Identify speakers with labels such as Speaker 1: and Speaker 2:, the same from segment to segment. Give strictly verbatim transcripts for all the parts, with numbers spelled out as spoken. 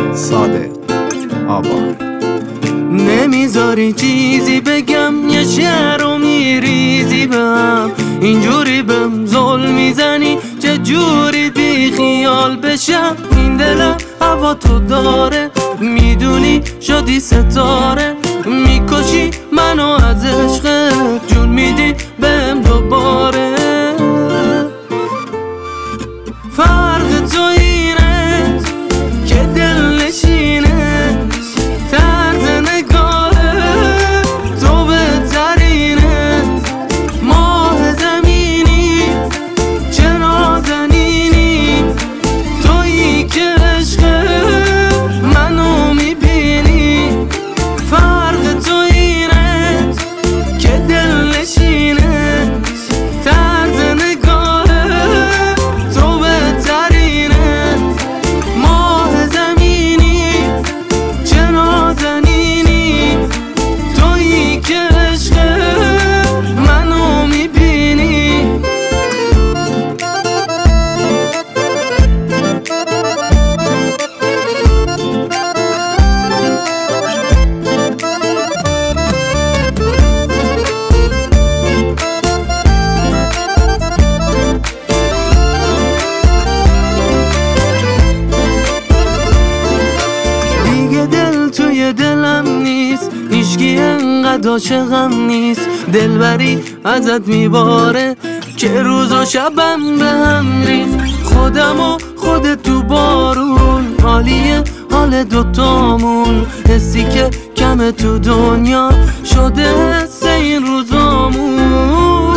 Speaker 1: صادق آبان.
Speaker 2: نمیذاری چیزی بگم، یه شعر رو میریزی بهم، اینجوری بهم ظلم میزنی چه جوری بی خیال بشم. این دلم هوا تو داره، میدونی شدی ستاره، میکشی منو از عشقت، جون میدی بهم دوباره. فرق تو اینه که دل نشینه، طرز نگاه تو بهترینه، ماه زمینی چه نازنینی، تویی که عشق منو میبینی. فرق تو اینه که دل نشینه، طرز نگاه تو بهترینه، ماه زمینی چه نازنینی، تویی که عشق منو میبینی. دیگه دل توی دلم نیست، هیچکی انقدر عاشقم نیست، دلبری ازت میباره که روز و شبم به هم ریخت. خودم و خودت تو بارون، حالیه حال دوتامون، حسی که کمه تو دنیا شده حس این روزامون.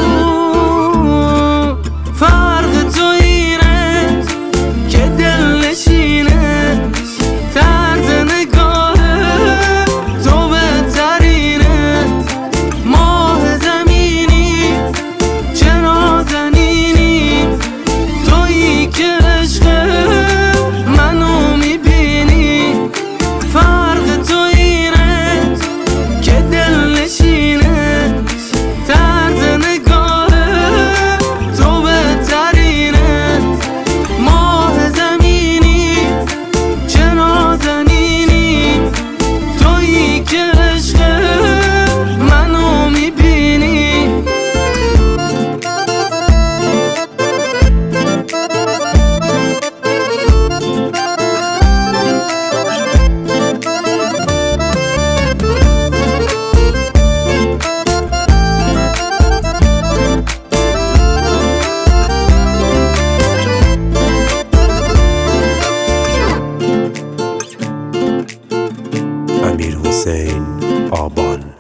Speaker 2: فرق تو اینه که دل نشینه، طرز نگاه تو بهترینه، ماه زمینی چه نازنینی، تویی که عشق منو میبینی. فرق تو اینه که دل نشینه، طرز نگاه تو بهترینه، ماه زمینی چه نازنینی، تویی که عشق منو میبینی.
Speaker 3: امیر حسین آبان.